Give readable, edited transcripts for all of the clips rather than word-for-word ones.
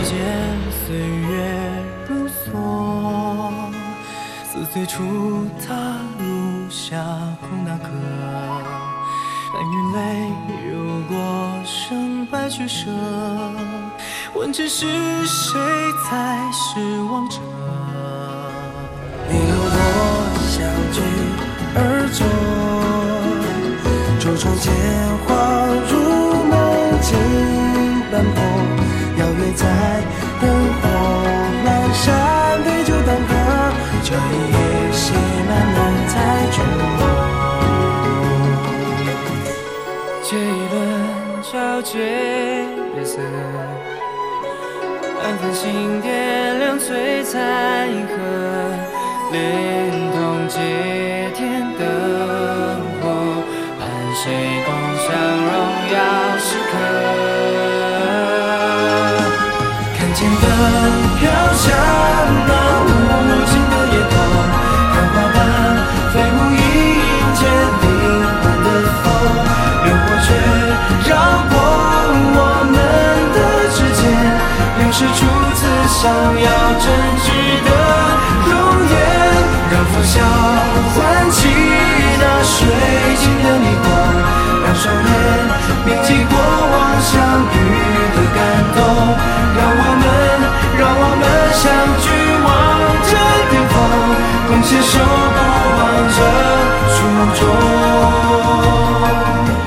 间岁月如梭，似最初踏入夏空那刻，寒与泪有过生白取舍，问只是谁才是王者？你和我相聚而坐，舟窗间花如梦境斑驳，邀约在灯火阑珊对酒当歌，这一夜写满浓彩着这一轮皎洁月色，安分心点亮璀璨银河，连同接天灯火，盼谁共享荣耀时刻。看见灯飘向那无尽的夜空，看花瓣飞舞迎接灵魂的风，流过却绕过我们的指尖，流逝初次想要真挚的容颜，让风笑唤起那水晶的逆光，让双眼铭记过往相遇的感动，让我们相聚望着巅峰，共携手不忘这初衷。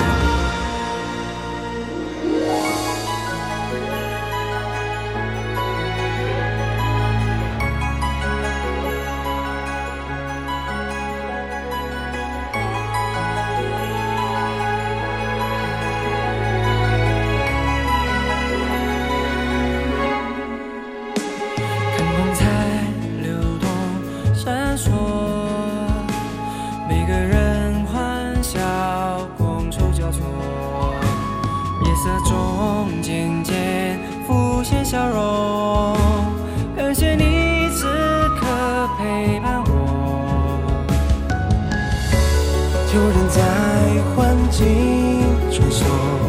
每个人欢笑，觥筹交错，夜色中渐渐浮现笑容。感谢你此刻陪伴我，有人在环境穿梭，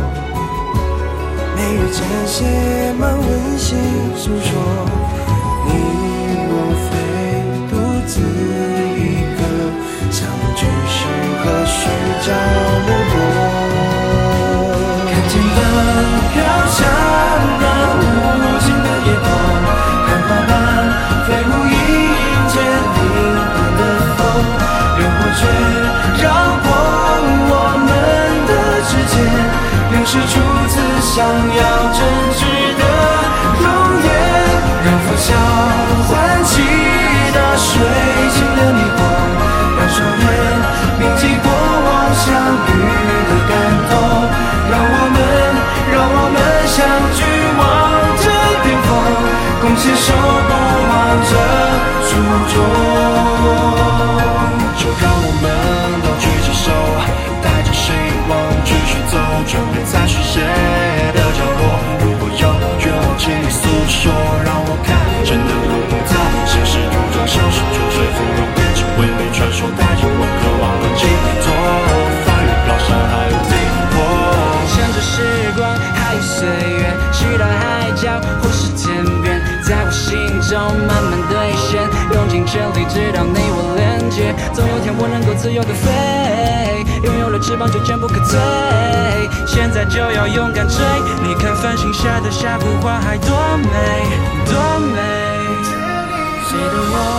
每日间写满温馨诉说。你若非独自一个，相聚时何须找那么多？看见灯飘向那无尽的夜空，看花瓣飞舞迎接灵魂的风，流过却绕过我们的指尖，流逝初次想要真挚的容颜，让风笑唤起那水晶的逆光，让双眼铭记过往相遇的感动，让我们相聚望着巅峰，共携手不忘这初衷。就让我们都举起手，带着希望继续走，准备在续写的角落。如果有勇气诉说，让我看见的不在现实途中消失，就随芙蓉变成唯美传说，带着我渴望的寄托，翻越高山还有地火， 趁着时光还有岁月，去到海角或是天边，在我心中慢慢兑现，用尽全力直到你我连接，总有天我能够自由的飞，拥有了翅膀就坚不可摧，现在就要勇敢追，你看繁星下的下幅画还多美多美， 谁都有